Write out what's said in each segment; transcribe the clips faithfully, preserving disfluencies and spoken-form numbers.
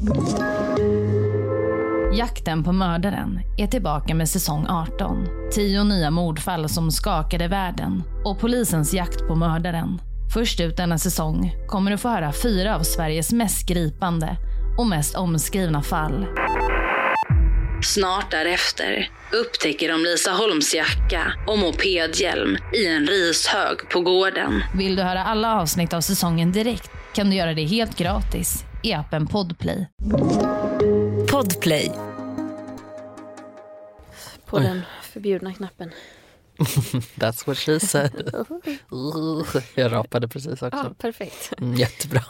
Jakten på mördaren är tillbaka med säsong arton. Tio nya mordfall som skakade världen och polisens jakt på mördaren. Först ut denna säsong kommer du få höra fyra av Sveriges mest gripande och mest omskrivna fall. Snart därefter upptäcker de Lisa Holms jacka och mopedhjälm i en rishög på gården. Vill du höra alla avsnitt av säsongen direkt kan du göra det helt gratis i appen Podplay. Podplay. På Oj. Den förbjudna knappen. That's what she said. Jag rapade precis också. Ja, perfekt. Mm, jättebra.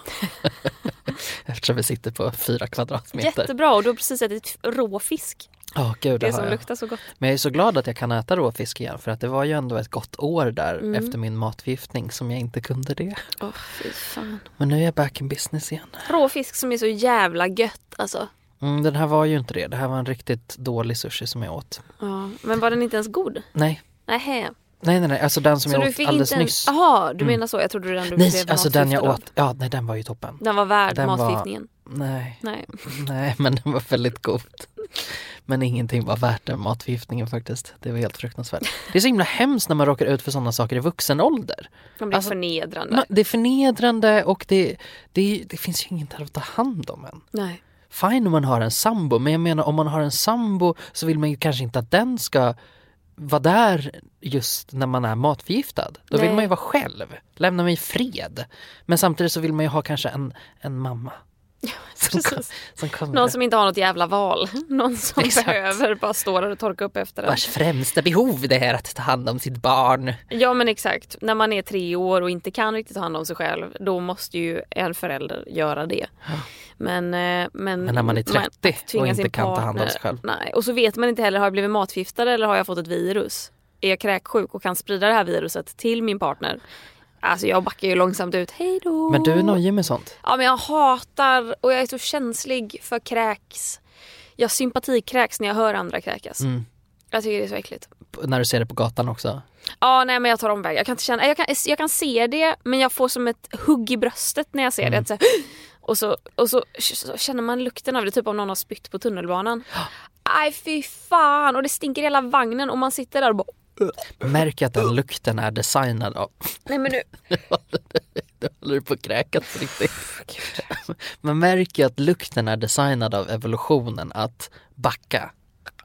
Eftersom vi sitter på fyra kvadratmeter. Jättebra, och du har precis ätit råfisk. Oh, gud, det det som jag. luktar så gott. Men jag är så glad att jag kan äta råfisk igen. För att det var ju ändå ett gott år där mm. efter min matförgiftning som jag inte kunde det. Åh, oh, fy fan. Men nu är jag back in business igen. Råfisk som är så jävla gött, alltså. Mm, den här var ju inte det. Det här var en riktigt dålig sushi som jag åt. Ja, men var den inte ens god? Nej. Nähä. Nej, nej, nej. Alltså den som så jag åt alldeles inte nyss. Jaha, du mm. menar så. Jag trodde den du nej, blev alltså den jag av. åt. Ja, nej, den var ju toppen. Den var värd den matförgiftningen. Var, nej. nej. Nej, men den var väldigt god. Men ingenting var värt den matförgiftningen faktiskt. Det var helt fruktansvärt. Det är så himla hemskt när man råkar ut för sådana saker i vuxen ålder. Det blir alltså, förnedrande. Ma- det är förnedrande och det, det, det finns ju inget där att ta hand om en. Nej. Fine om man har en sambo, men jag menar om man har en sambo så vill man ju kanske inte att den ska vara där just när man är matförgiftad. Då Nej. vill man ju vara själv. Lämna mig i fred. Men samtidigt så vill man ju ha kanske en, en mamma. Ja, som kom, som kommer. Någon som inte har något jävla val. Någon som Exakt. behöver bara stå där och torka upp efter den. Vars främsta behov det är att ta hand om sitt barn. Ja, men exakt. När man är tre år och inte kan riktigt ta hand om sig själv, då måste ju en förälder göra det. Ja. Men, men, men när man är trettio man och inte kan partner, ta hand om sig själv. Nej. Och så vet man inte heller, har jag blivit matförgiftad eller har jag fått ett virus? Är jag kräksjuk och kan sprida det här viruset till min partner? Alltså jag backar ju långsamt ut. Hej då. Men du är nöjd med sånt? Ja, men jag hatar och jag är så känslig för kräks. Jag sympatikräks när jag hör andra kräkas. Mm. Jag tycker det är så äckligt. P- när du ser det på gatan också? Ja, nej, men jag tar omväg. Jag kan inte känna, jag kan, jag kan se det, men jag får som ett hugg i bröstet när jag ser mm. det. Så, och så, och så, så känner man lukten av det, typ om någon har spytt på tunnelbanan. Aj, fy fan. Och det stinker i hela vagnen och man sitter där och bara... Märk att den lukten är designad av... Nej, men nu... Du håller på att kräkas riktigt. Man märker att lukten är designad av evolutionen att backa.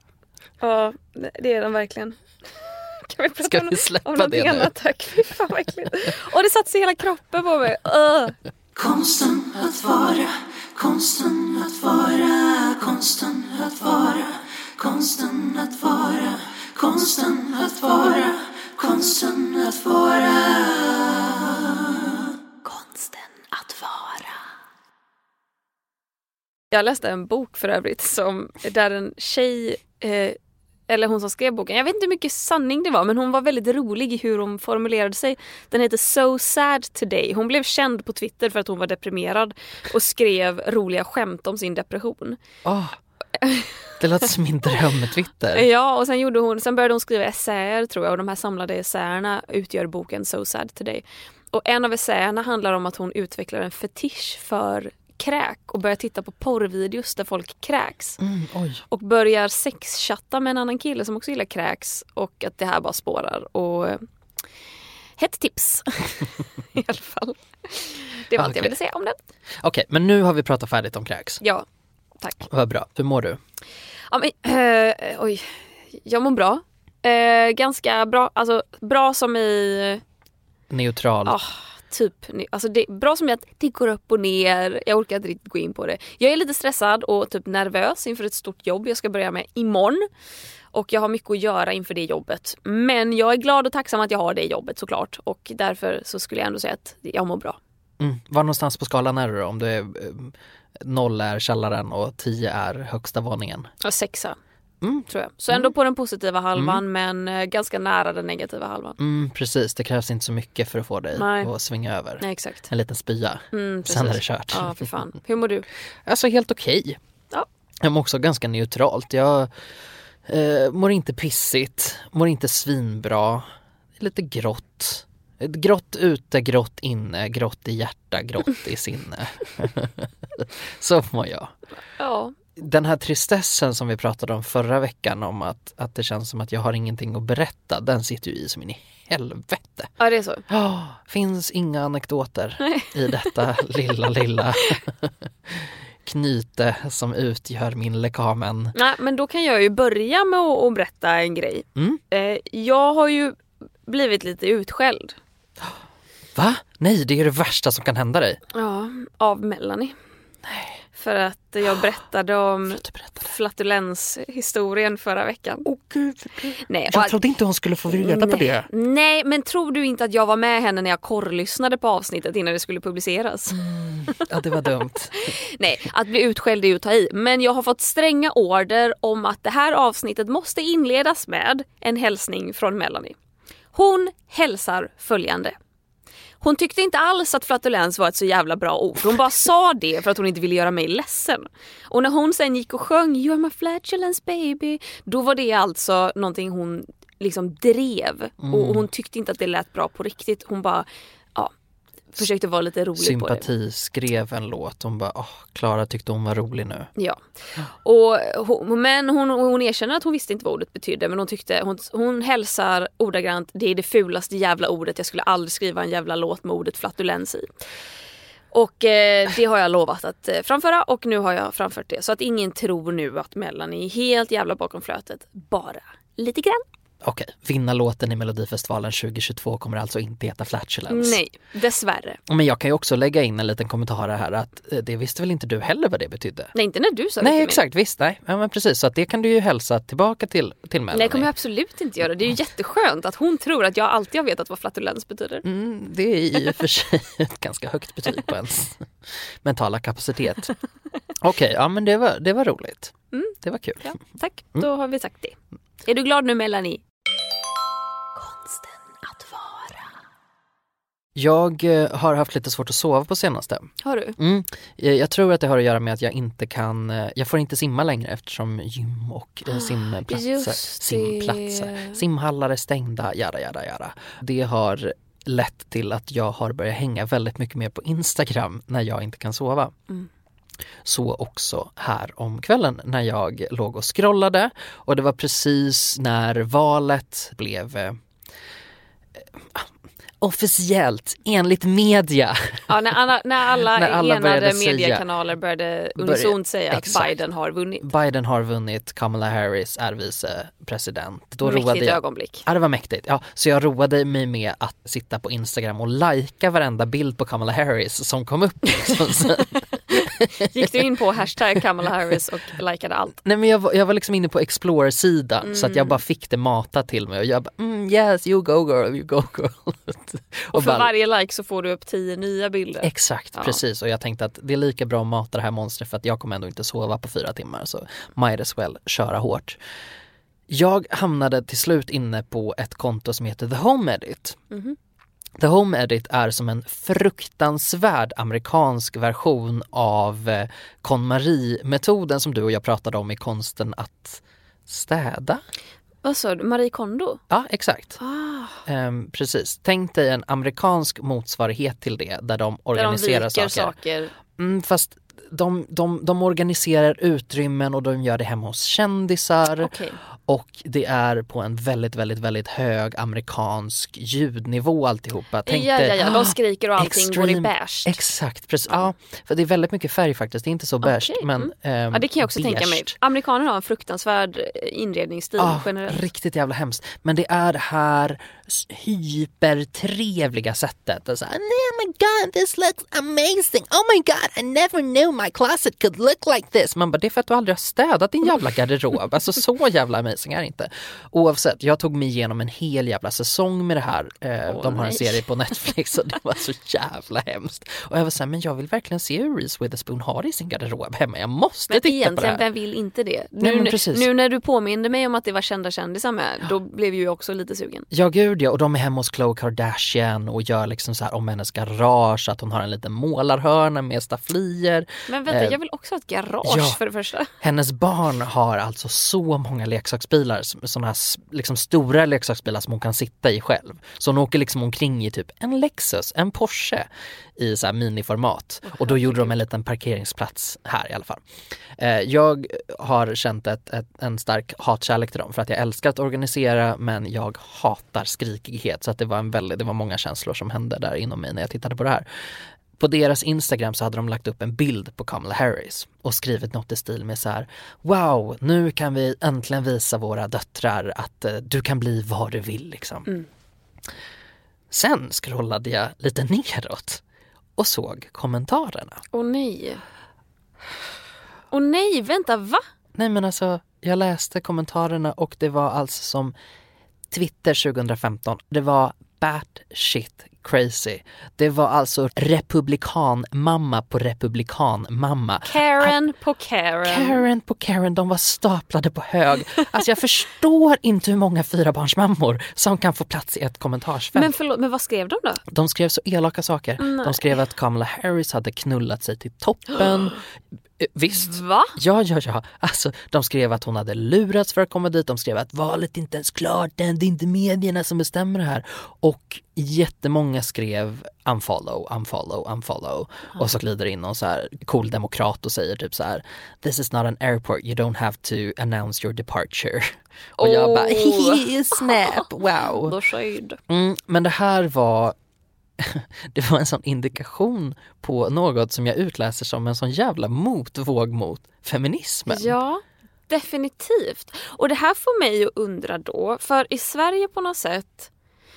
Ja, det är den verkligen. Kan vi prata Ska om, vi släppa om det annat? Tack, fy fan vad äckligt. Och det satt sig hela kroppen på mig. Uh. Konsten att vara, konsten att vara, konsten att vara, konsten att vara, konsten att vara, konsten att vara, konsten att vara. Jag läste en bok för övrigt som, där en tjej, eh, eller hon som skrev boken, jag vet inte hur mycket sanning det var, men hon var väldigt rolig i hur hon formulerade sig. Den heter So Sad Today. Hon blev känd på Twitter för att hon var deprimerad och skrev roliga skämt om sin depression. Åh, oh, det låter som min dröm med Twitter. Ja, och sen, gjorde hon, sen började hon skriva essäer, tror jag, och de här samlade essäerna utgör boken So Sad Today. Och en av essäerna handlar om att hon utvecklar en fetisch för kräk och börjar titta på porrvideos där folk kräks. Mm, oj. Och börjar sexchatta med en annan kille som också gillar kräks, och att det här bara spårar. Och hett tips i alla fall. Det var allt okay. jag ville säga om den. Okej, okay, men nu har vi pratat färdigt om kräks. Ja, tack. Vad bra. Hur mår du? Ja, men, äh, oj, jag mår bra. Äh, ganska bra. Alltså bra som i... Neutral. Oh, typ. Alltså det, bra som i att det går upp och ner. Jag orkar inte riktigt gå in på det. Jag är lite stressad och typ nervös inför ett stort jobb jag ska börja med imorgon. Och jag har mycket att göra inför det jobbet. Men jag är glad och tacksam att jag har det jobbet såklart. Och därför så skulle jag ändå säga att jag mår bra. Mm. Var någonstans på skalan är du då? Om du är, noll är källaren och tio är högsta våningen? Ja, sexa. Mm. Tror jag. Så ändå mm. på den positiva halvan, mm. men ganska nära den negativa halvan. Mm, precis, det krävs inte så mycket för att få dig Nej. att svinga över. Nej, exakt. En liten spya. Mm, sen är det kört. Ja, för fan. Hur mår du? Alltså helt okej. Ja. Jag mår också ganska neutralt. Jag eh, mår inte pissigt, mår inte svinbra. Det är lite grått. Grått ute, grått inne, grått i hjärta, grått i sinne. Så mår jag. Ja. Den här tristessen som vi pratade om förra veckan om att, att det känns som att jag har ingenting att berätta, den sitter ju i som in i helvete. Ja, det är så. Oh, finns inga anekdoter Nej. i detta lilla, lilla knyte som utgör min lekamen. Nej, men då kan jag ju börja med att, att berätta en grej. Mm. Eh, jag har ju blivit lite utskälld. Va? Nej, det är det värsta som kan hända dig. Ja, av Melanie. Nej. För att jag berättade om flatulenshistorien förra veckan. Åh oh, gud. Nej, jag trodde inte hon skulle få reda nej, på det. Nej, men tror du inte att jag var med henne när jag korrlyssnade på avsnittet innan det skulle publiceras? Mm. Ja, det var dumt. Nej, att bli utskälld är ju att ta i. Men jag har fått stränga order om att det här avsnittet måste inledas med en hälsning från Melanie. Hon hälsar följande. Hon tyckte inte alls att flatulens var ett så jävla bra ord. Hon bara sa det för att hon inte ville göra mig ledsen. Och när hon sen gick och sjöng You're my flatulence baby, då var det alltså någonting hon liksom drev. Mm. Och hon tyckte inte att det lät bra på riktigt. Hon bara, ja, försökte vara lite rolig Sympati, på det. skrev en låt. Hon bara, åh, Klara tyckte hon var rolig nu. Ja. Och hon, men hon, hon erkänner att hon visste inte vad ordet betydde. Men hon tyckte, hon, hon hälsar ordagrant, det är det fulaste jävla ordet. Jag skulle aldrig skriva en jävla låt med ordet flatulens i. Och eh, det har jag lovat att eh, framföra. Och nu har jag framfört det. Så att ingen tror nu att Melanie är helt jävla bakom flötet. Bara lite grann. Okej, vinnarlåten i Melodifestivalen tjugohundratjugotvå kommer alltså inte heta Flatulence. Nej, dessvärre. Men jag kan ju också lägga in en liten kommentar här att det visste väl inte du heller vad det betydde? Nej, inte när du sa det. Nej, exakt, visst, nej. Ja, men precis, så att det kan du ju hälsa tillbaka till, till Melanie. Nej, det kommer jag absolut inte göra. Det är ju jätteskönt att hon tror att jag alltid har vetat vad flatulens betyder. Mm, det är i och för sig ett ganska högt betyg på ens mentala kapacitet. Okej, okay, ja men det var, det var roligt. Mm. Det var kul. Ja, tack, mm. Då har vi sagt det. Är du glad nu, Melanie? Konsten att vara. Jag har haft lite svårt att sova på senaste. Har du? Mm. Jag tror att det har att göra med att jag inte kan, jag får inte simma längre eftersom gym och simplatser, simplatser, simhallar är stängda, jada, jada, jada. Det har lett till att jag har börjat hänga väldigt mycket mer på Instagram när jag inte kan sova. Mm. Så också här om kvällen när jag låg och scrollade och det var precis när valet blev eh, officiellt enligt media. Ja, när alla, när alla, när alla enade mediekanaler började unisont säga att exakt. Biden har vunnit. Biden har vunnit, Kamala Harris är vicepresident. Då mäktigt roade jag, ögonblick. Ja, det var mäktigt. Ja, så jag roade mig med att sitta på Instagram och lajka varenda bild på Kamala Harris som kom upp. Gick du in på hashtag Kamala Harris och likade allt? Nej, men jag var, jag var liksom inne på Explore-sidan mm. så att jag bara fick det matat till mig och jag bara, mm, yes, you go girl, you go girl. och, och för bara, varje like så får du upp tio nya bilder. Exakt, ja. Precis. Och jag tänkte att det är lika bra att mata det här monstret för att jag kommer ändå inte sova på fyra timmar så might as well köra hårt. Jag hamnade till slut inne på ett konto som heter The Home Edit. Mm-hmm. The Home Edit är som en fruktansvärd amerikansk version av KonMari-metoden som du och jag pratade om i konsten att städa. Vad sa du? Marie Kondo? Ja, exakt. Ah. Um, precis. Tänk dig en amerikansk motsvarighet till det där de organiserar där de viker saker. saker. Mm, fast de, de, de organiserar utrymmen och de gör det hemma hos kändisar. Okay. Och det är på en väldigt, väldigt, väldigt hög amerikansk ljudnivå alltihopa. Tänk ja, ja, ja. De ah, skriker och allting extreme, går i beige. Exakt, precis. Ja. Ja, för det är väldigt mycket färg faktiskt. Det är inte så beige. Okay. Men, mm. ähm, ja, det kan jag också beige. tänka mig. Amerikaner har en fruktansvärd inredningsstil ah, generellt. Riktigt jävla hemskt. Men det är det här hypertrevliga sättet. Och så här, oh my god, this looks amazing. Oh my god, I never knew my closet could look like this. Man bara, det är för att du aldrig har städat din jävla garderob. Alltså så jävla amazing är det inte. Oavsett, jag tog mig igenom en hel jävla säsong med det här. Eh, oh, de har en nej. serie på Netflix och det var så jävla hemskt. Och jag var så här, men jag vill verkligen se hur Reese Witherspoon har i sin garderob hemma. Jag måste men titta på det här. Men vem vill inte det? Nej, nu, men nu när du påminner mig om att det var kända kändisar med, då blev ju jag också lite sugen. Ja, gud ja. Och de är hemma hos Khloe Kardashian och gör liksom så här om hennes garage, att hon har en liten målarhörna med stafflier Men vänta, eh, jag vill också ha ett garage ja, för det första. Hennes barn har alltså så många leksaksbilar, sådana här liksom stora leksaksbilar som hon kan sitta i själv. Så hon åker liksom omkring i typ en Lexus, en Porsche i så här miniformat. Och då gjorde de en liten parkeringsplats här i alla fall. Eh, jag har känt ett, ett, en stark hatkärlek till dem för att jag älskar att organisera, men jag hatar skrikighet. Så att det var en väldigt, det var många känslor som hände där inom mig när jag tittade på det här. På deras Instagram så hade de lagt upp en bild på Kamala Harris och skrivit något i stil med så här: wow, nu kan vi äntligen visa våra döttrar att uh, du kan bli vad du vill liksom. Mm. Sen scrollade jag lite neråt och såg kommentarerna. Åh nej. Åh nej, vänta, va? Nej men alltså, jag läste kommentarerna och det var alltså som Twitter tjugohundrafemton. Det var bad shit crazy. Det var alltså republikan mamma på republikan mamma. Karen på Karen. Karen på Karen, de var staplade på hög. Alltså jag förstår inte hur många fyrabarnsmammor som kan få plats i ett kommentarsfält. Men förlåt, men vad skrev de då? De skrev så elaka saker. Nej. De skrev att Kamala Harris hade knullat sig till toppen. Visst. Va? Ja, ja, ja. Alltså, de skrev att hon hade lurats för att komma dit. De skrev att valet inte ens klart. Det är inte medierna som bestämmer det här. Och jättemånga skrev unfollow, unfollow, unfollow. Mm. Och så glider in någon så här cool demokrat och säger typ så här: this is not an airport, you don't have to announce your departure. Och oh. jag bara, hehe, snap, wow. Då skyd. Mm, men det här var det var en sån indikation på något som jag utläser som en sån jävla motvåg mot feminismen. Ja, definitivt. Och det här får mig att undra då, för i Sverige på något sätt,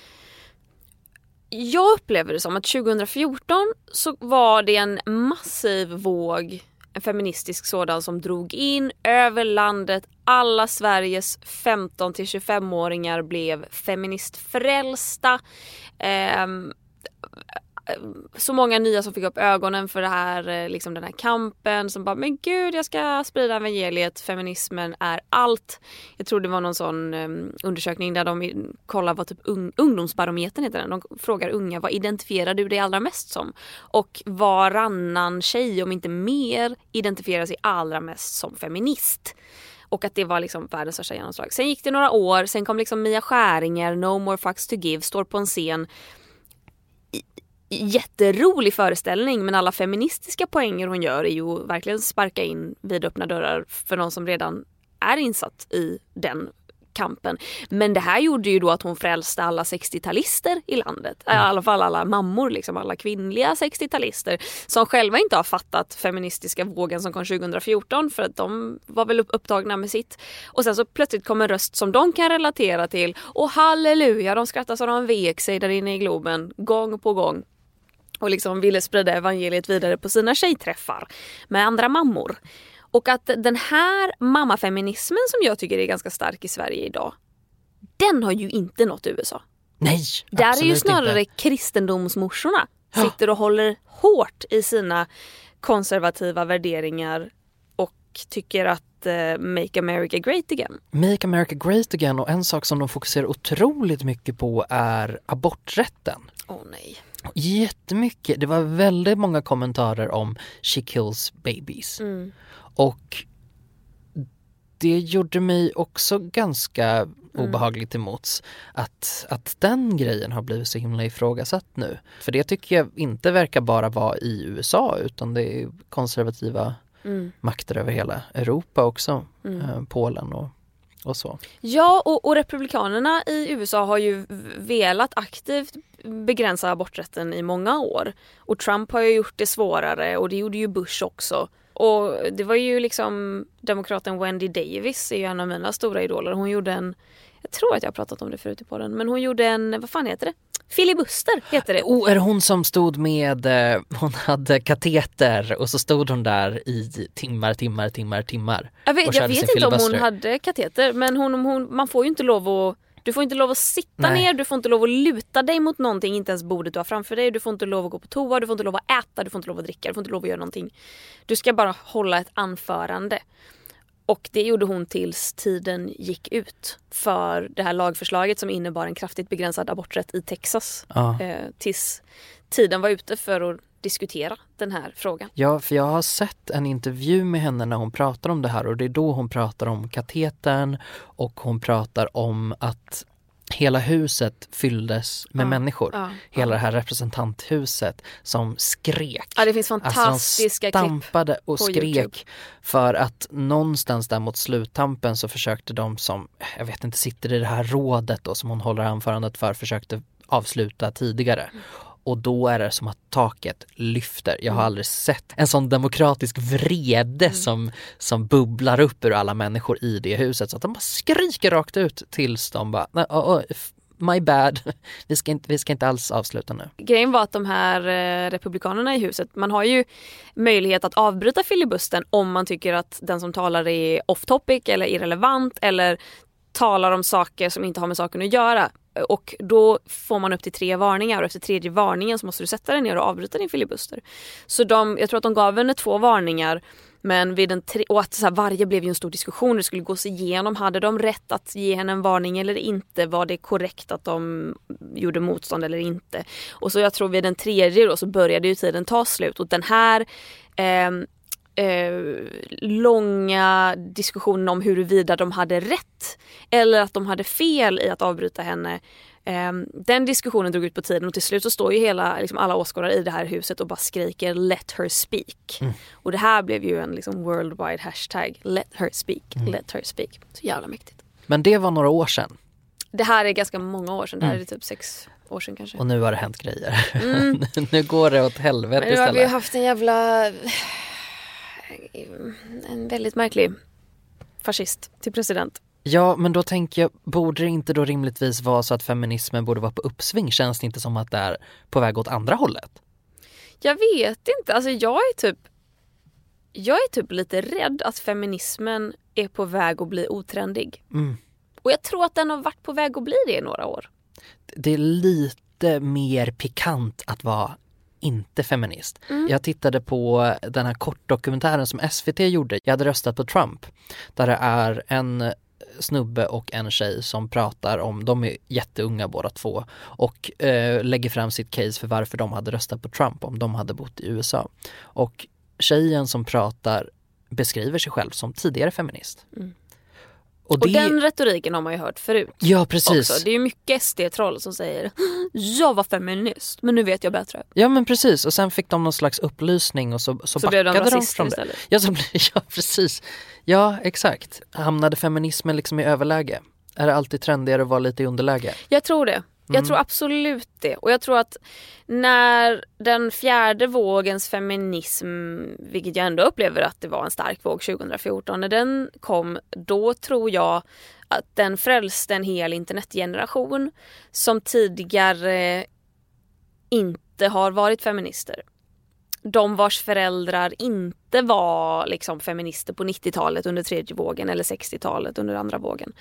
jag upplever det som att tjugohundrafjorton så var det en massiv våg, en feministisk sådan, som drog in över landet. Alla Sveriges femton till tjugofem-åringar blev feministfrälsta. Ehm så många nya som fick upp ögonen för det här, liksom den här kampen, som bara, men gud, jag ska sprida evangeliet, feminismen är allt. Jag tror det var någon sån um, undersökning där de kollar vad typ un- ungdomsbarometern heter den. De frågar unga, vad identifierar du dig allra mest som? Och varannan tjej, om inte mer, identifierar sig allra mest som feminist. Och att det var liksom världens största genomslag. Sen gick det några år, sen kom liksom Mia Skäringer, No More Fucks to Give, står på en scen. Jätterolig föreställning, men alla feministiska poänger hon gör är ju verkligen sparka in vid öppna dörrar för någon som redan är insatt i den kampen. Men det här gjorde ju då att hon frälste alla sextio-talister i landet. I alla fall alla mammor, liksom alla kvinnliga sextio-talister som själva inte har fattat feministiska vågen som kom tjugohundrafjorton, för att de var väl upptagna med sitt. Och sen så plötsligt kom en röst som de kan relatera till. Och halleluja, de skrattar så de vek sig där inne i Globen gång på gång. Och liksom ville sprida evangeliet vidare på sina tjejträffar med andra mammor. Och att den här mammafeminismen som jag tycker är ganska stark i Sverige idag, den har ju inte nått U S A. Nej, där är ju snarare inte. Kristendomsmorsorna ja. sitter och håller hårt i sina konservativa värderingar och tycker att uh, Make America Great Again. Make America Great Again, och en sak som de fokuserar otroligt mycket på är aborträtten. Åh oh, nej. Jättemycket. Det var väldigt många kommentarer om She Kills Babies. Mm. Och det gjorde mig också ganska mm. obehagligt emots att, att den grejen har blivit så himla ifrågasatt nu. För det tycker jag inte verkar bara vara i U S A, utan det är konservativa mm. makter över hela Europa också. Mm. Eh, Polen och Och så. Ja, och, och republikanerna i U S A har ju velat aktivt begränsa aborträtten i många år. Och Trump har ju gjort det svårare, och det gjorde ju Bush också. Och det var ju liksom demokraten Wendy Davis är ju en av mina stora idoler. Hon gjorde en, jag tror att jag har pratat om det förut i podden, men hon gjorde en, vad fan heter det? Filibuster heter det. Oh, är det hon som stod med, hon hade kateter och så stod hon där i timmar, timmar, timmar, timmar. Jag vet, jag vet inte om hon hade kateter, men hon, hon, man får ju inte lov att, du får inte lov att sitta Nej. ner, du får inte lov att luta dig mot någonting, inte ens bordet du har framför dig, du får inte lov att gå på toa, du får inte lov att äta, du får inte lov att dricka, du får inte lov att göra någonting. Du ska bara hålla ett anförande. Och det gjorde hon tills tiden gick ut för det här lagförslaget som innebar en kraftigt begränsad aborträtt i Texas. Ja. Eh, tills tiden var ute för att diskutera den här frågan. Ja, för jag har sett en intervju med henne när hon pratar om det här och det är då hon pratar om katetern och hon pratar om att hela huset fylldes med ja, människor. Ja, hela ja. det här representanthuset som skrek. Ja, det finns fantastiska alltså, de stampade och skrek YouTube. För att någonstans där mot sluttampen så försökte de som, jag vet inte, sitter i det här rådet då, som hon håller anförandet för, försökte avsluta tidigare. Mm. Och då är det som att taket lyfter. Jag har mm. aldrig sett en sån demokratisk vrede mm. som, som bubblar upp ur alla människor i det huset. Så att de bara skriker rakt ut tills de bara, oh, oh, my bad, vi ska, inte, vi ska inte alls avsluta nu. Grejen var att de här eh, republikanerna i huset, man har ju möjlighet att avbryta filibustern om man tycker att den som talar är off topic eller irrelevant eller talar om saker som inte har med saken att göra. Och då får man upp till tre varningar och efter tredje varningen så måste du sätta dig ner och avbryta din filibuster. Så de, jag tror att de gav henne två varningar, men vid den tre, och att så här, varje blev ju en stor diskussion, det skulle gås igenom, hade de rätt att ge henne en varning eller inte, var det korrekt att de gjorde motstånd eller inte. Och så jag tror vid den tredje då så började ju tiden ta slut och den här eh, Eh, långa diskussionen om huruvida de hade rätt eller att de hade fel i att avbryta henne. Eh, den diskussionen drog ut på tiden och till slut så står ju hela, liksom alla åskådare i det här huset och bara skriker let her speak. Mm. Och det här blev ju en liksom worldwide hashtag, let her speak, mm. let her speak. Så jävla mäktigt. Men det var några år sedan. Det här är ganska många år sedan, det här mm. är typ sex år sedan kanske. Och nu har det hänt grejer. Mm. Nu går det åt helvete istället. Men nu har vi haft en jävla... en väldigt märklig fascist till president. Ja, men då tänker jag, borde det inte då rimligtvis vara så att feminismen borde vara på uppsving? Känns det inte som att det är på väg åt andra hållet? Jag vet inte, alltså jag är typ jag är typ lite rädd att feminismen är på väg att bli otrendig. Mm. Och jag tror att den har varit på väg att bli det i några år. Det är lite mer pikant att vara inte feminist. Mm. Jag tittade på den här kortdokumentären som S V T gjorde. Jag hade röstat på Trump. Där det är en snubbe och en tjej som pratar om, de är jätteunga båda två och eh, lägger fram sitt case för varför de hade röstat på Trump om de hade bott i U S A. Och tjejen som pratar beskriver sig själv som tidigare feminist. Mm. Och, det... och den retoriken har man ju hört förut. Ja, precis. Också. Det är ju mycket S D-troll som säger jag var feminist, men nu vet jag bättre. Ja, men precis. Och sen fick de någon slags upplysning och så, så, så backade de, de från det. Ja, så, ja, precis. Ja, exakt. Hamnade feminismen liksom i överläge? Är det alltid trendigare att vara lite i underläge? Jag tror det. Jag mm. tror absolut det. Och jag tror att när den fjärde vågens feminism, vilket jag ändå upplever att det var en stark våg tjugo fjorton, när den kom, då tror jag att den frälste en hel internetgeneration som tidigare inte har varit feminister. De vars föräldrar inte var liksom feminister på nittiotalet under tredje vågen eller sextiotalet under andra vågen.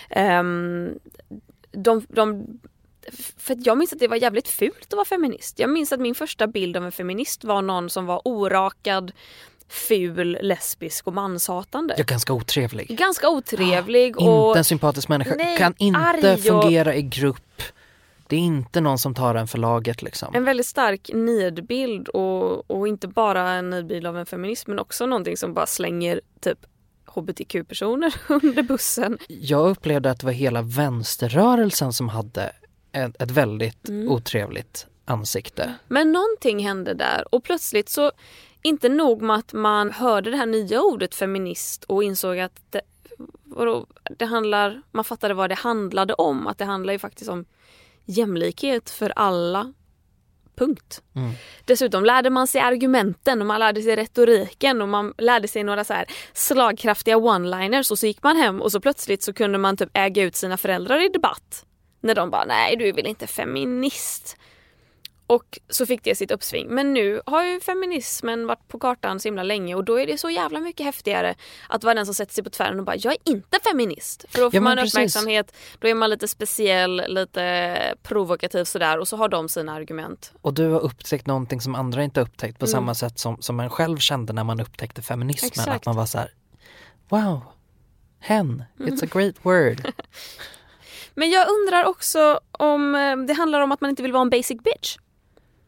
Um, de... de För jag minns att det var jävligt fult att vara feminist. Jag minns att min första bild av en feminist var någon som var orakad, ful, lesbisk och manshatande. Ja, ganska otrevlig. Ganska otrevlig. Ah, och... Inte en sympatisk människa. Nej, kan inte fungera och... i grupp. Det är inte någon som tar en för laget liksom. En väldigt stark nidbild och, och inte bara en nidbild av en feminist men också någonting som bara slänger typ H B T Q-personer under bussen. Jag upplevde att det var hela vänsterrörelsen som hade ett, ett väldigt mm. otrevligt ansikte. Men någonting hände där och plötsligt så, inte nog med att man hörde det här nya ordet feminist och insåg att det, vadå, det handlar, man fattade vad det handlade om, att det handlar ju faktiskt om jämlikhet för alla. Punkt. Mm. Dessutom lärde man sig argumenten och man lärde sig retoriken och man lärde sig några så här slagkraftiga one-liners och så gick man hem och så plötsligt så kunde man typ äga ut sina föräldrar i debatt. När de bara, nej du är väl inte feminist. Och så fick det sitt uppsving. Men nu har ju feminismen varit på kartan så himla länge och då är det så jävla mycket häftigare att vara den som sätter sig på tvären och bara, jag är inte feminist. För då får ja, man precis. uppmärksamhet, då är man lite speciell, lite provokativ sådär och så har de sina argument. Och du har upptäckt någonting som andra inte har upptäckt på mm. samma sätt som, som man själv kände när man upptäckte feminismen. Exakt. Att man var så här, wow, hen, it's mm. a great word. Men jag undrar också om det handlar om att man inte vill vara en basic bitch.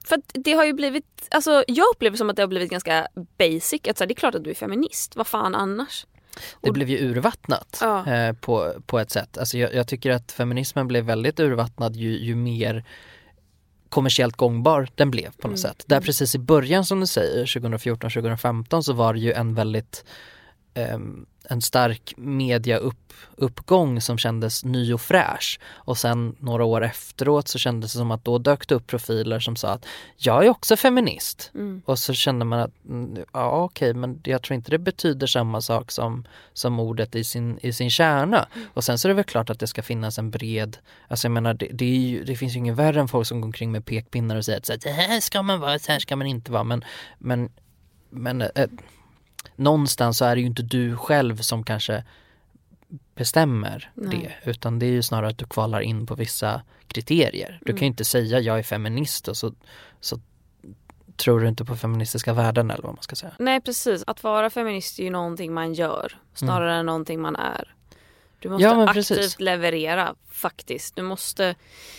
För att det har ju blivit, alltså jag upplever som att det har blivit ganska basic. Att så här, det är klart att du är feminist, vad fan annars? Det blev ju urvattnat ja. eh, på, på ett sätt. Alltså jag, jag tycker att feminismen blev väldigt urvattnad ju, ju mer kommersiellt gångbar den blev på något mm. sätt. Där precis i början som du säger, tjugo fjorton tjugo femton så var det ju en väldigt eh, en stark mediauppgång som kändes ny och fräsch. Och sen några år efteråt så kändes det som att då dök det upp profiler som sa att jag är också feminist. Mm. Och så kände man att ja okej, men jag tror inte det betyder samma sak som, som ordet i sin, i sin kärna. Mm. Och sen så är det väl klart att det ska finnas en bred, alltså jag menar det, det, är ju, det finns ju ingen värre än folk som går omkring med pekpinnar och säger att så här, det här ska man vara, så här ska man inte vara. Men, men, men äh, någonstans så är det ju inte du själv som kanske bestämmer Nej. det, utan det är ju snarare att du kvalar in på vissa kriterier. Du mm. kan ju inte säga jag är feminist och så, så tror du inte på feministiska värden eller vad man ska säga. Nej, precis. Att vara feminist är ju någonting man gör snarare mm. än någonting man är. Du måste ja, aktivt precis. leverera faktiskt. Du måste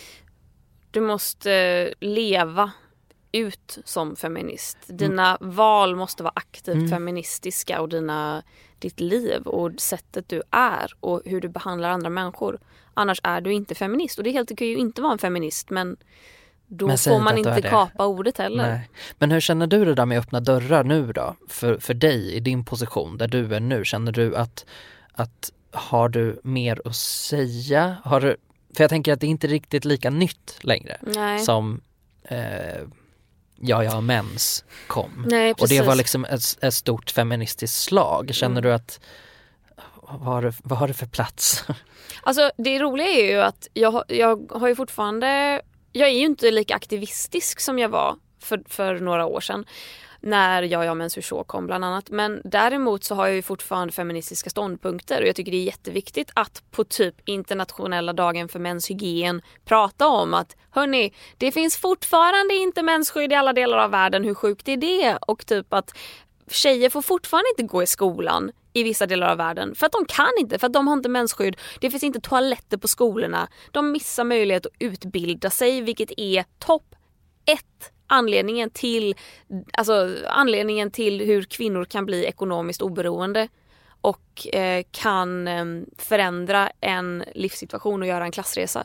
du måste leva ut som feminist. Dina mm. val måste vara aktivt mm. feministiska och dina, ditt liv och sättet du är och hur du behandlar andra människor. Annars är du inte feminist. Och det är helt okej ju inte vara en feminist, men då men får man inte kapa ordet heller. Nej. Men hur känner du det där med att öppna dörrar nu då? För, för dig i din position där du är nu. Känner du att, att har du mer att säga? Har du, för jag tänker att det är inte riktigt lika nytt längre. Nej. Som eh, ja, ja, mens kom. Nej, och det var liksom ett, ett stort feministiskt slag. Känner mm. du att vad har du, vad har du för plats? Alltså det roliga är ju att jag, jag har ju fortfarande, jag är ju inte lika aktivistisk som jag var för, för några år sedan. När jag och jag Mens Hur Så kom bland annat. Men däremot så har jag ju fortfarande feministiska ståndpunkter. Och jag tycker det är jätteviktigt att på typ internationella dagen för menshygien prata om att hörni, det finns fortfarande inte mensskydd i alla delar av världen. Hur sjukt är det? Och typ att tjejer får fortfarande inte gå i skolan i vissa delar av världen. För att de kan inte, för att de har inte mensskydd. Det finns inte toaletter på skolorna. De missar möjlighet att utbilda sig, vilket är topp ett. Anledningen till, alltså, anledningen till hur kvinnor kan bli ekonomiskt oberoende och eh, kan eh, förändra en livssituation och göra en klassresa.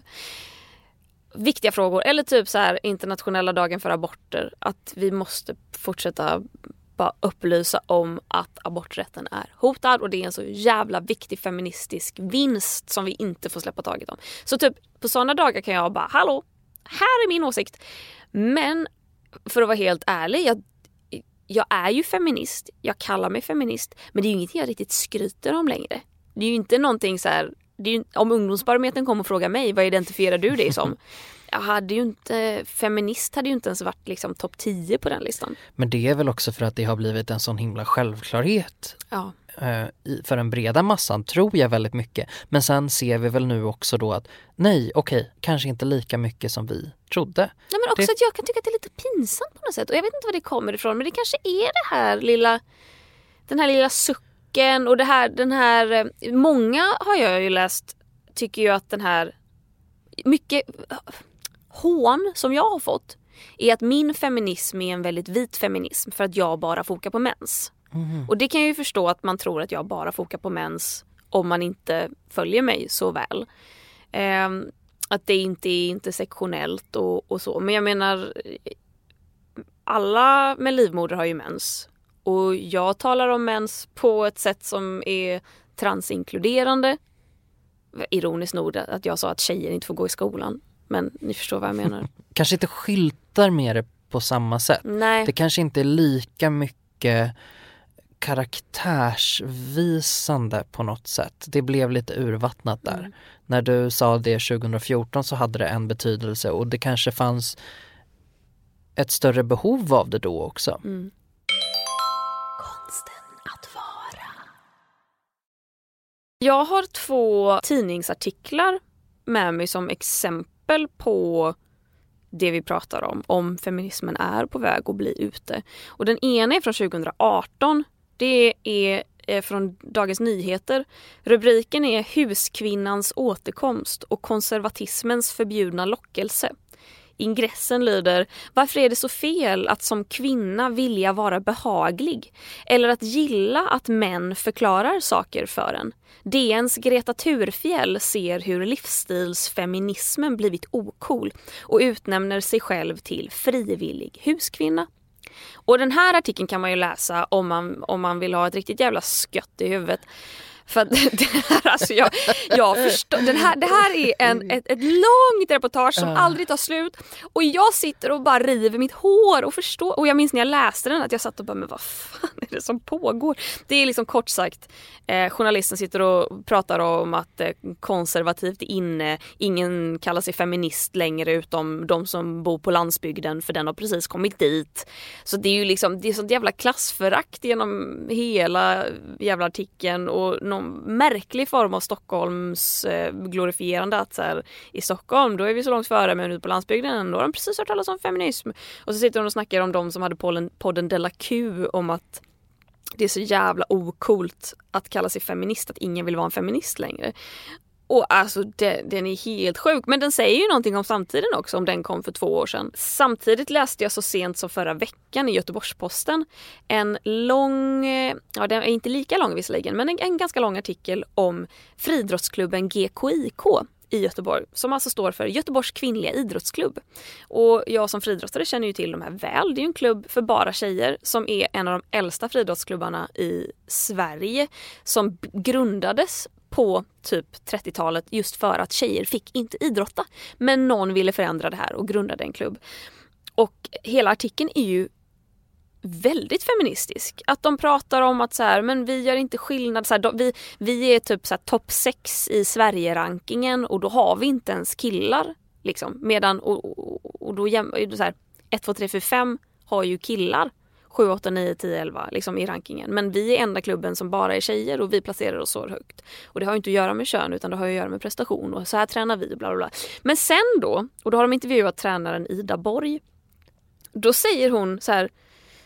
Viktiga frågor. Eller typ så här internationella dagen för aborter. Att vi måste fortsätta bara upplysa om att aborträtten är hotad. Och det är en så jävla viktig feministisk vinst som vi inte får släppa taget om. Så typ på sådana dagar kan jag bara, hallå, här är min åsikt. Men för att vara helt ärlig, jag, jag är ju feminist. Jag kallar mig feminist. Men det är ju ingenting jag riktigt skryter om längre. Det är ju inte någonting så här. Det är ju, om ungdomsbarometern kommer och frågar mig, vad identifierar du dig som? Jag hade ju inte, feminist hade ju inte ens varit liksom topp tio på den listan. Men det är väl också för att det har blivit en sån himla självklarhet. Ja. För den breda massan tror jag väldigt mycket. Men sen ser vi väl nu också då att nej, okej, okay, kanske inte lika mycket som vi trodde. Nej, men också det... att jag kan tycka att det är lite pinsamt på något sätt. Och jag vet inte var det kommer ifrån, men det kanske är det här lilla, den här lilla sucken och det här, den här, många har jag ju läst, tycker ju att den här mycket hån som jag har fått är att min feminism är en väldigt vit feminism för att jag bara fokar på mens. Mm. Och det kan jag ju förstå att man tror att jag bara fokar på mens om man inte följer mig så väl. Eh, att det inte är intersektionellt och, och så. Men jag menar, alla med livmoder har ju mens. Och jag talar om mens på ett sätt som är transinkluderande. Ironiskt nog att jag sa att tjejer inte får gå i skolan. Men ni förstår vad jag menar. Kanske inte skyltar med det på samma sätt. Nej. Det kanske inte är lika mycket karaktärsvisande på något sätt. Det blev lite urvattnat där. Mm. När du sa det tjugo fjorton så hade det en betydelse och det kanske fanns ett större behov av det då också. Mm. Konsten att vara. Jag har två tidningsartiklar med mig som exempel på det vi pratar om, om feminismen är på väg att bli ute. Och den ena är från tjugo arton. Det är från Dagens Nyheter. Rubriken är Huskvinnans återkomst och konservatismens förbjudna lockelse. Ingressen lyder: varför är det så fel att som kvinna vilja vara behaglig? Eller att gilla att män förklarar saker för en? D N:s Greta Thurfjell ser hur livsstilsfeminismen blivit ocool och utnämner sig själv till frivillig huskvinna. Och den här artikeln kan man ju läsa om man, om man vill ha ett riktigt jävla skött i huvudet. För att det här, alltså jag, jag förstår, den här, det här är en, ett, ett långt reportage som uh. aldrig tar slut. Och jag sitter och bara river mitt hår och förstår. Och jag minns när jag läste den att jag satt och bara, men vad fan är det som pågår? Det är liksom kort sagt, eh, journalisten sitter och pratar om att eh, konservativt är inne. Ingen kallar sig feminist längre utom de som bor på landsbygden, för den har precis kommit dit. Så det är ju liksom, det är sånt jävla klassförakt genom hela jävla artikeln och någon märklig form av Stockholms eh, glorifierande att så här, i Stockholm då är vi så långt före, men ute på landsbygden då har de precis hört talas om feminism. Och så sitter de och snackar om de som hade podden, podden Della Q om att det är så jävla okult att kalla sig feminist, att ingen vill vara en feminist längre. Och alltså det, den är helt sjuk. Men den säger ju någonting om samtiden också, om den kom för två år sedan. Samtidigt läste jag så sent som förra veckan i Göteborgs-Posten en lång, ja den är inte lika lång visserligen, men en, en ganska lång artikel om friidrottsklubben G K I K i Göteborg, som alltså står för Göteborgs kvinnliga idrottsklubb. Och jag som friidrottare känner ju till de här väl. Det är ju en klubb för bara tjejer som är en av de äldsta friidrottsklubbarna i Sverige, som grundades på typ trettiotalet just för att tjejer fick inte idrotta. Men någon ville förändra det här och grundade en klubb. Och hela artikeln är ju väldigt feministisk. Att de pratar om att så här, men vi gör inte skillnad. Så här, vi, vi är typ så här topp sex i Sverige-rankingen och då har vi inte ens killar. Liksom. Medan, och, och, och då jäm, så här, ett, två, tre, fyra, fem har ju killar. sju, åtta, nio, tio, elva liksom i rankingen. Men vi är enda klubben som bara är tjejer och vi placerar oss så högt. Och det har ju inte att göra med kön utan det har att göra med prestation och så här tränar vi bla bla bla. Men sen då, och då har de intervjuat tränaren Ida Borg. Då säger hon så här: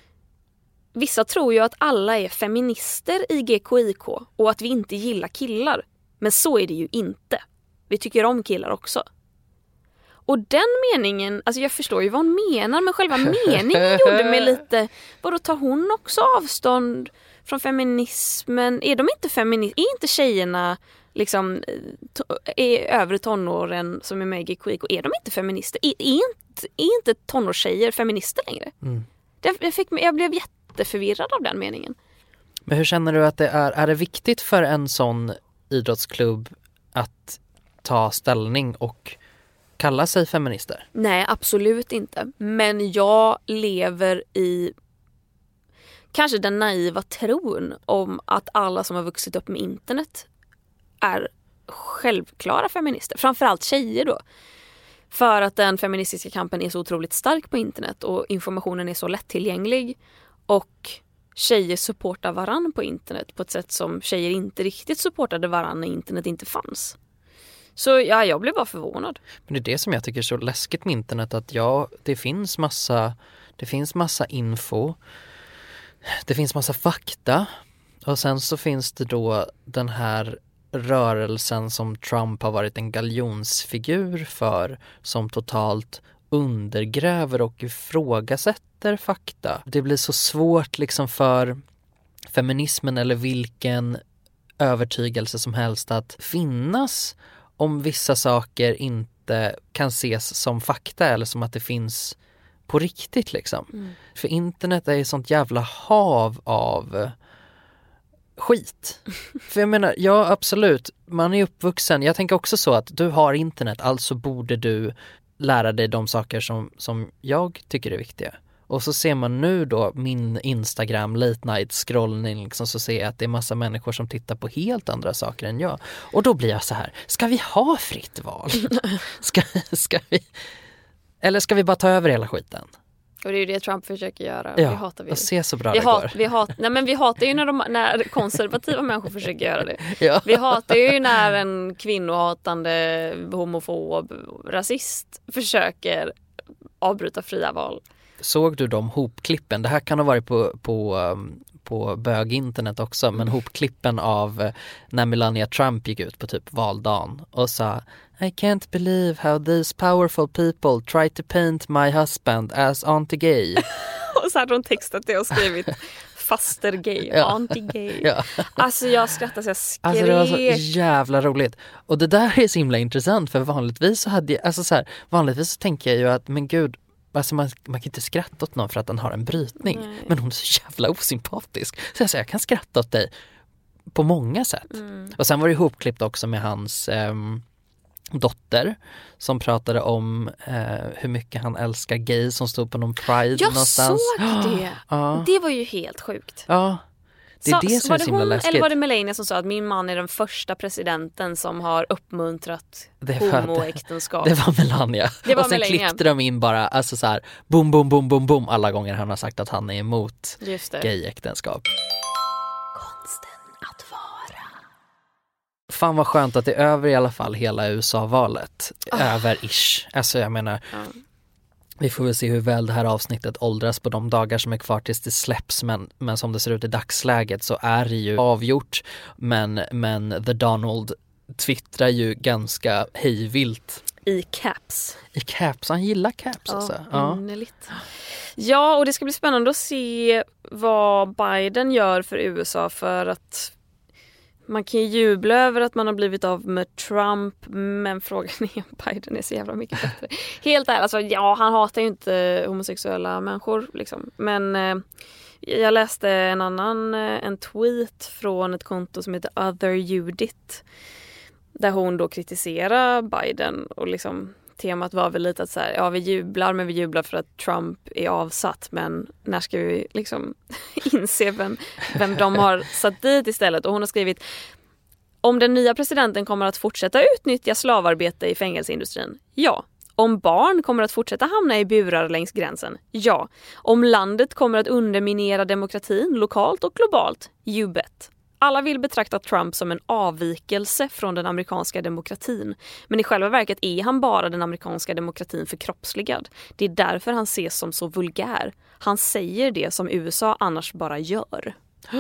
vissa tror ju att alla är feminister i G K I K och att vi inte gillar killar. Men så är det ju inte. Vi tycker om killar också. Och den meningen, alltså jag förstår ju vad hon menar, men själva meningen gjorde mig lite, vadå, tar hon också avstånd från feminismen? Är de inte feminister? Är inte tjejerna liksom är övre tonåren som är med i G K I K, är de inte feminister? Är, är, inte, är inte tonårstjejer feminister längre? Mm. Det, jag, fick, jag blev jätteförvirrad av den meningen. Men hur känner du att det är, är det viktigt för en sån idrottsklubb att ta ställning och kalla sig feminister? Nej, absolut inte. Men jag lever i kanske den naiva tron om att alla som har vuxit upp med internet är självklara feminister. Framförallt tjejer då. För att den feministiska kampen är så otroligt stark på internet och informationen är så lättillgänglig. Och tjejer supportar varann på internet på ett sätt som tjejer inte riktigt supportade varann när internet inte fanns. Så ja, jag blev bara förvånad. Men det är det som jag tycker är så läskigt med internet, att ja, det finns massa det finns massa info. Det finns massa fakta. Och sen så finns det då den här rörelsen som Trump har varit en galjonsfigur för, som totalt undergräver och ifrågasätter fakta. Det blir så svårt liksom för feminismen eller vilken övertygelse som helst att finnas om vissa saker inte kan ses som fakta eller som att det finns på riktigt liksom. Mm. För internet är ju sånt jävla hav av skit. För jag menar, ja absolut, man är uppvuxen. Jag tänker också så att du har internet, alltså borde du lära dig de saker som, som jag tycker är viktiga. Och så ser man nu då min Instagram late night scrollning liksom, så ser jag att det är massa människor som tittar på helt andra saker än jag. Och då blir jag så här, ska vi ha fritt val? Ska, ska vi... Eller ska vi bara ta över hela skiten? Och det är ju det Trump försöker göra. Ja, vi hatar vi och se så bra vi det hat, går. Vi, hat, nej, men vi hatar ju när, de, när konservativa människor försöker göra det. Ja. Vi hatar ju när en kvinnohatande, homofob, rasist försöker avbryta fria val. Såg du de hopklippen? Det här kan ha varit på, på, på böginternet också, men hopklippen av eh, när Melania Trump gick ut på typ valdagen och sa I can't believe how these powerful people try to paint my husband as anti-gay. Och så hade hon textat det och skrivit faster gay, ja. anti-gay. Ja. Alltså jag skrattade så jag skrek. Alltså det var så jävla roligt. Och det där är så himla intressant, för vanligtvis så hade jag, alltså så här, vanligtvis så tänker jag ju att men gud, alltså man, man kan inte skratta åt någon för att den har en brytning. Nej. Men hon är så jävla osympatisk. Så jag säger, jag kan skratta åt dig på många sätt. Mm. Och sen var det ihopklippt också med hans ehm, dotter som pratade om eh, hur mycket han älskar gay som stod på någon pride jag någonstans. Jag såg det. Ja. Det var ju helt sjukt. Ja. Det är så, det som var är så det himla hon, läskigt. eller var det Melania som sa att min man är den första presidenten som har uppmuntrat homoäktenskap? Det var Melania. Det var och sen Melania. klippte de in bara alltså så här boom, boom, boom, boom, boom alla gånger han har sagt att han är emot gayäktenskap. Konsten att vara. Fan vad skönt att det är över i alla fall hela U S A-valet. Oh. Över-ish. Alltså jag menar... Mm. Vi får väl se hur väl det här avsnittet åldras på de dagar som är kvar tills det släpps. Men, men som det ser ut i dagsläget så är det ju avgjort. Men, men The Donald twittrar ju ganska hejvilt. I caps. I caps, han gillar caps ja, alltså. Ja, innerligt. Ja, och det ska bli spännande att se vad Biden gör för U S A, för att man kan ju jubla över att man har blivit av med Trump, men frågan är om Biden är så jävla mycket bättre. Helt ärligt, alltså, ja, han hatar ju inte homosexuella människor liksom. Men eh, jag läste en annan eh, en tweet från ett konto som heter Other Judith, där hon då kritiserar Biden och liksom temat var väl lite att så här, ja vi jublar men vi jublar för att Trump är avsatt, men när ska vi liksom inse vem, vem de har satt dit istället. Och hon har skrivit: om den nya presidenten kommer att fortsätta utnyttja slavarbete i fängelseindustrin, ja. Om barn kommer att fortsätta hamna i burar längs gränsen, ja. Om landet kommer att underminera demokratin lokalt och globalt, you bet. Alla vill betrakta Trump som en avvikelse från den amerikanska demokratin. Men i själva verket är han bara den amerikanska demokratin förkroppsligad. Det är därför han ses som så vulgär. Han säger det som U S A annars bara gör.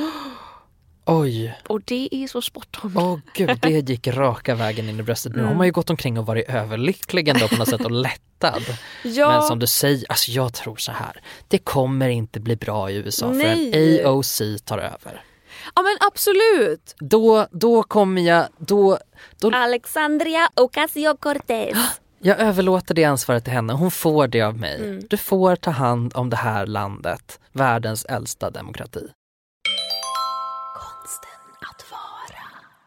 Oj. Och det är så sportom. Åh oh, gud, det gick raka vägen in i bröstet. Nu mm. har man ju gått omkring och varit överlycklig ändå på något sätt och lättad. Ja. Men som du säger, alltså jag tror så här. Det kommer inte bli bra i U S A. Nej. För en A O C tar över. Ja men absolut. Då, då kommer jag då, då... Alexandria Ocasio-Cortez. Jag överlåter det ansvaret till henne. Hon får det av mig. Mm. Du får ta hand om det här landet. Världens äldsta demokrati. Konsten att vara.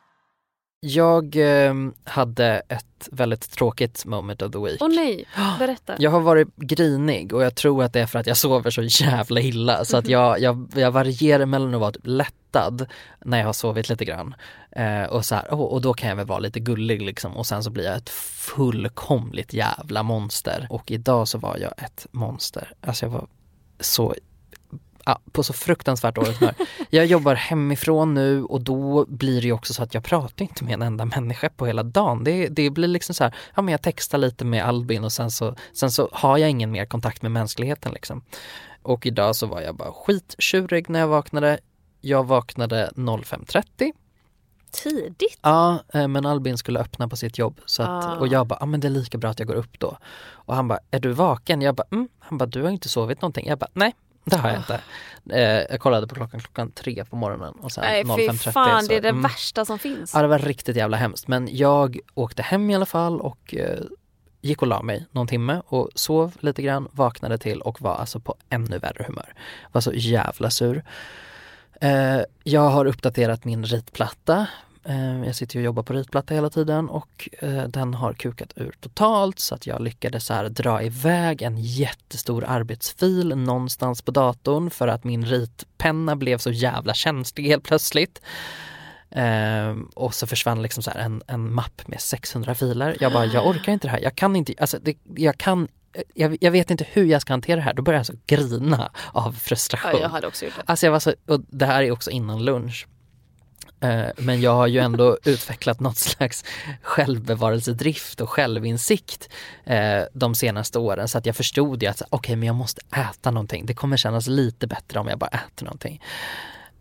Jag eh, hade ett väldigt tråkigt moment of the week. Åh oh, nej, berätta. Jag har varit grinig och jag tror att det är för att jag sover så jävla illa. Så att jag, jag, jag varierar mellan att vara typ lättad när jag har sovit lite grann. Eh, och, så här, oh, och då kan jag väl vara lite gullig liksom. Och sen så blir jag ett fullkomligt jävla monster. Och idag så var jag ett monster. Alltså jag var så... Ja, på så fruktansvärt dåligt humör. Jag jobbar hemifrån nu och då blir det ju också så att jag pratar inte med en enda människa på hela dagen. Det, det blir liksom så här, ja men jag textar lite med Albin och sen så, sen så har jag ingen mer kontakt med mänskligheten liksom. Och idag så var jag bara skittjurig när jag vaknade. Jag vaknade fem trettio. Tidigt? Ja, men Albin skulle öppna på sitt jobb så att, ah. och jag bara, ja men det är lika bra att jag går upp då. Och han bara, är du vaken? Jag bara, mm. Han bara, du har inte sovit någonting. Jag bara, nej. Det har jag inte. Eh, jag kollade på klockan klockan tre på morgonen och sen Nej, fy fan, så, det är det mm, värsta som finns. Ja, det var riktigt jävla hemskt. Men jag åkte hem i alla fall och eh, gick och la mig någon timme och sov lite grann, vaknade till och var alltså på ännu värre humör. Var så jävla sur. Eh, jag har uppdaterat min ritplatta. Jag sitter och jobbar på ritplatta hela tiden och eh, den har kukat ur totalt så att jag lyckades så här dra iväg en jättestor arbetsfil någonstans på datorn för att min ritpenna blev så jävla känslig helt plötsligt. Eh, och så försvann liksom så här en, en mapp med sexhundra filer. Jag bara, jag orkar inte det här. Jag kan inte, alltså det, jag kan Jag, jag vet inte hur jag ska hantera det här. Då börjar jag så grina av frustration. Ja, jag hade också gjort det. Alltså jag var så, och det här är också innan lunch. Men jag har ju ändå utvecklat något slags självbevarelsedrift och självinsikt eh, de senaste åren. Så att jag förstod ju att okej, okay, men jag måste äta någonting. Det kommer kännas lite bättre om jag bara äter någonting.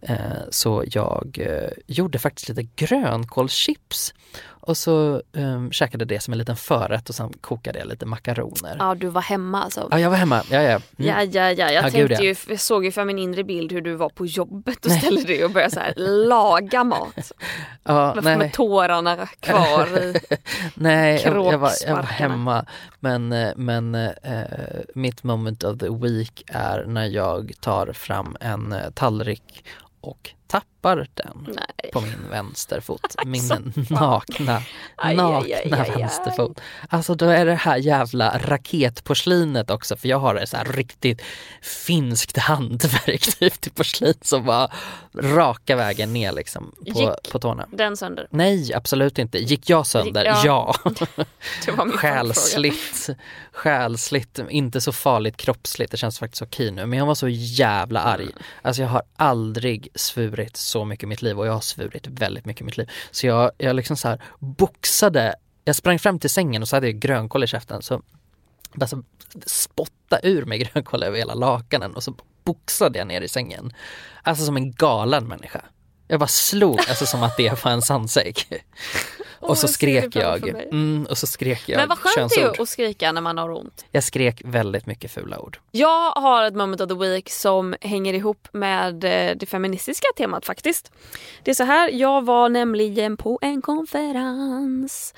Eh, så jag eh, gjorde faktiskt lite grönkålschips och så eh, käkade det som en liten förrätt och sen kokade jag lite makaroner. Ja, du var hemma alltså. Ja, jag var hemma. Ja, ja. Mm. Ja, ja, ja. Jag Ja, tänkte gud, ja. ju, jag såg ju för min inre bild hur du var på jobbet och ställde dig och började så här laga mat. Ja, med, nej. med tårarna kvar i Nej, jag, jag, var, jag var kråksparkarna. hemma. Men, eh, men eh, mitt moment of the week är när jag tar fram en eh, tallrik och tappar den Nej. på min vänsterfot. Min Alltså, nakna, Aj, nakna aj, aj, aj, aj. vänsterfot. Alltså då är det här jävla raketporslinet också. För jag har ett så här riktigt finskt hantverk till porslin som var raka vägen ner liksom på, Gick på tårna. den sönder? Nej, absolut inte. Gick jag sönder? Gick- ja. ja. Det var min Själsligt, själsligt, inte så farligt kroppsligt. Det känns faktiskt okej nu. Men jag var så jävla arg. Alltså jag har aldrig svurit så mycket i mitt liv och jag har svurit väldigt mycket i mitt liv. Så jag, jag liksom så här boxade. Jag sprang fram till sängen och så hade jag grönkål i käften. Så bara så spotta ur mig grönkål över hela lakanen och så boxade jag ner i sängen. Alltså som en galen människa. Jag bara slog, alltså som att det var en sandsäck. Och så jag ser skrek det jag. framför mig. Mm, och så skrek jag Men vad skönt det könsord. är att skrika när man har ont. Jag skrek väldigt mycket fula ord. Jag har ett moment of the week som hänger ihop med eh, det feministiska temat faktiskt. Det är så här, jag var nämligen på en konferens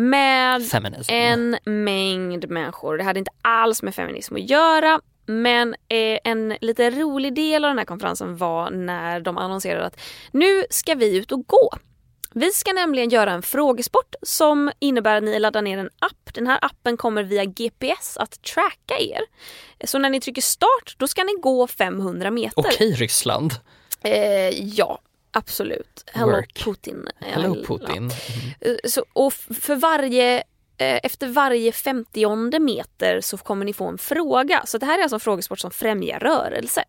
med Feminism. en mängd människor. Det hade inte alls med feminism att göra. Men eh, en lite rolig del av den här konferensen var när de annonserade att nu ska vi ut och gå. Vi ska nämligen göra en frågesport som innebär att ni laddar ner en app. Den här appen kommer via G P S att tracka er. Så när ni trycker start, då ska ni gå femhundra meter. Okej, Ryssland. Eh, ja, absolut. Hello Work. Putin. Hello Ja. Putin. Eh, Så, och f- för varje, eh, efter varje femtionde meter så kommer ni få en fråga. Så det här är alltså en frågesport som främjar rörelse.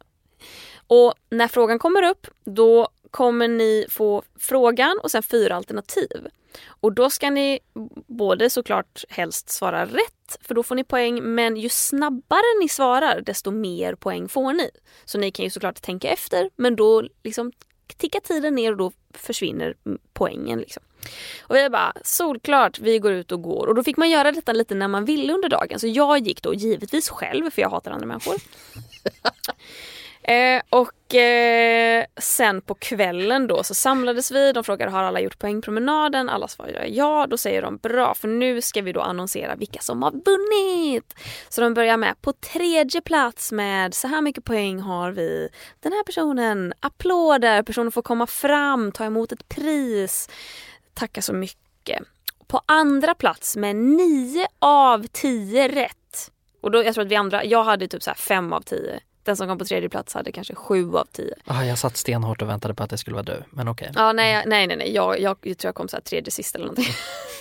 Och när frågan kommer upp, då kommer ni få frågan och sen fyra alternativ. Och då ska ni både såklart helst svara rätt, för då får ni poäng, men ju snabbare ni svarar, desto mer poäng får ni. Så ni kan ju såklart tänka efter, men då liksom tickar tiden ner och då försvinner poängen liksom. Och vi bara, solklart, vi går ut och går. Och då fick man göra detta lite när man ville under dagen. Så jag gick då givetvis själv, för jag hatar andra människor. Eh, och eh, sen på kvällen då så samlades vi. De frågade, har alla gjort poängpromenaden? Alla svarade ja. Då säger de, bra, för nu ska vi då annonsera vilka som har vunnit. Så de börjar med på tredje plats med så här mycket poäng har vi. Den här personen, applåder, personen får komma fram, ta emot ett pris. Tacka så mycket. På andra plats med nio av tio rätt. Och då, jag tror att vi andra, jag hade typ så här fem av tio. Den som kom på tredje plats hade kanske sju av tio. Ah, jag satt stenhårt och väntade på att det skulle vara du, men okej. Ja, nej, nej, nej. nej. Jag, jag, jag tror jag kom så här tredje sist eller någonting.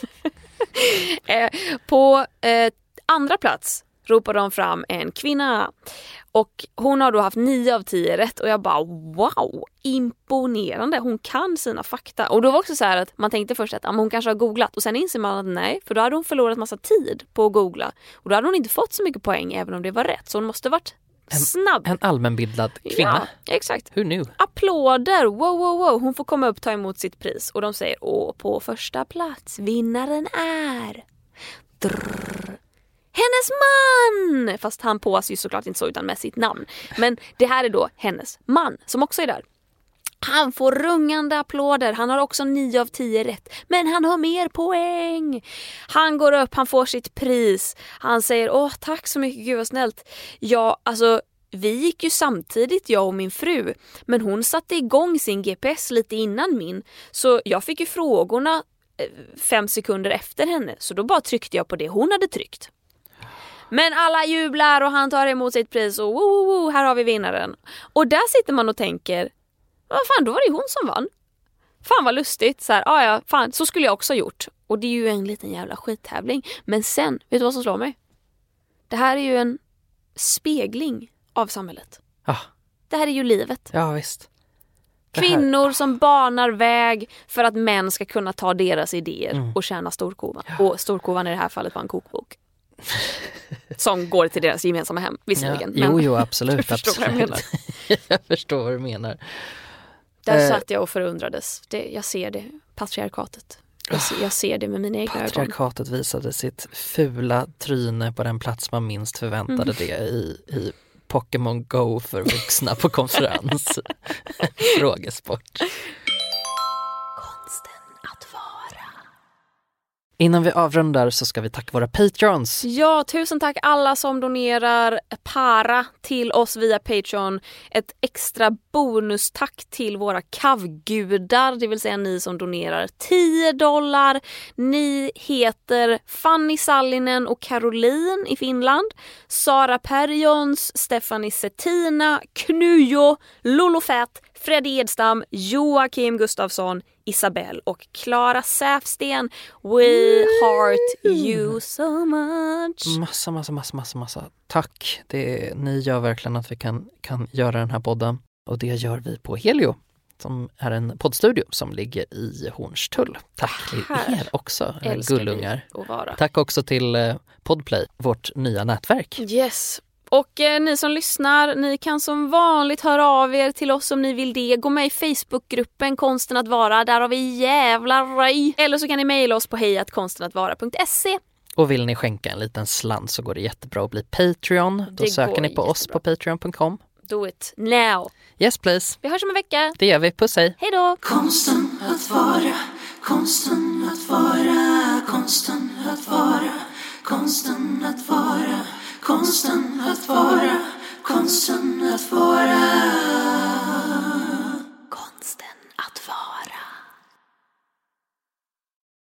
eh, på eh, andra plats ropade de fram en kvinna. Och hon har då haft nio av tio rätt. Och jag bara, wow, imponerande. Hon kan sina fakta. Och då var också så här att man tänkte först att ja, hon kanske har googlat. Och sen inser man att nej, för då hade hon förlorat massa tid på att googla. Och då hade hon inte fått så mycket poäng även om det var rätt. Så hon måste varit snabb. En allmänbildad kvinna. Ja, exakt. Who knew? Applåder, wow, wow, wow. Hon får komma upp och ta emot sitt pris. Och de säger, åh, på första plats, vinnaren är... Drrr. Hennes man! Fast han påas ju såklart inte så utan med sitt namn. Men det här är då hennes man som också är där. Han får rungande applåder. Han har också nio av tio rätt. Men han har mer poäng. Han går upp, han får sitt pris. Han säger, åh tack så mycket, gud vad snällt. Ja, alltså vi gick ju samtidigt, jag och min fru. Men hon satte igång sin G P S lite innan min. Så jag fick ju frågorna fem sekunder efter henne. Så då bara tryckte jag på det hon hade tryckt. Men alla jublar och han tar emot sitt pris och woo, woo, woo, här har vi vinnaren. Och där sitter man och tänker, vad fan, då var det hon som vann. Fan vad lustigt. Så här, ah, ja, fan, så skulle jag också ha gjort. Och det är ju en liten jävla skittävling. Men sen, vet du vad som slår mig? Det här är ju en spegling av samhället. Ah, Det här är ju livet. ja, visst. Det här- Kvinnor som banar väg för att män ska kunna ta deras idéer Mm. och tjäna storkovan. Och storkovan i det här fallet var en kokbok. Som går till deras gemensamma hem, visserligen. Ja, jo, men jo, absolut. du förstår vad jag absolut. jag förstår vad du menar. Där Eh, satt jag och förundrades. Det, jag ser det, patriarkatet. Jag ser, jag ser det med mina egna ögon. Patriarkatet visade sitt fula tryne på den plats man minst förväntade Mm. det i, i Pokémon Go för vuxna på konferens. Frågesport. Konsten att vara. Innan vi avrundar så ska vi tacka våra patrons. Ja, tusen tack alla som donerar para till oss via Patreon. Ett extra bonustack till våra kavgudar, det vill säga ni som donerar tio dollar. Ni heter Fanny Sallinen och Caroline i Finland, Sara Perjons, Stephanie Settina, Knujo, Lolofett, Fred Edstam, Joakim Gustafsson, Isabel och Klara Säfsten. We heart you so much. Massa, massa, massa, massa, massa. Tack. Det, ni gör verkligen att vi kan, kan göra den här podden. Och det gör vi på Helio, som är en poddstudio som ligger i Hornstull. Tack till Här er också, älskar gullungar. vi att vara. Tack också till eh, Podplay, vårt nya nätverk. Yes. Och eh, ni som lyssnar, ni kan som vanligt höra av er till oss om ni vill det. Gå med i Facebookgruppen Konsten att vara, där har vi jävla rej. Eller så kan ni mejla oss på hej konsten att vara punkt se. Och vill ni skänka en liten slant så går det jättebra att bli Patreon. Då Det söker går ni på oss jättebra. på patreon punkt com. Do it now. Yes please, Vi hörs om en vecka. det gör vi. Puss hej! Hej då! Konsten att vara, konsten att vara, konsten att vara, konsten att vara, konsten att vara.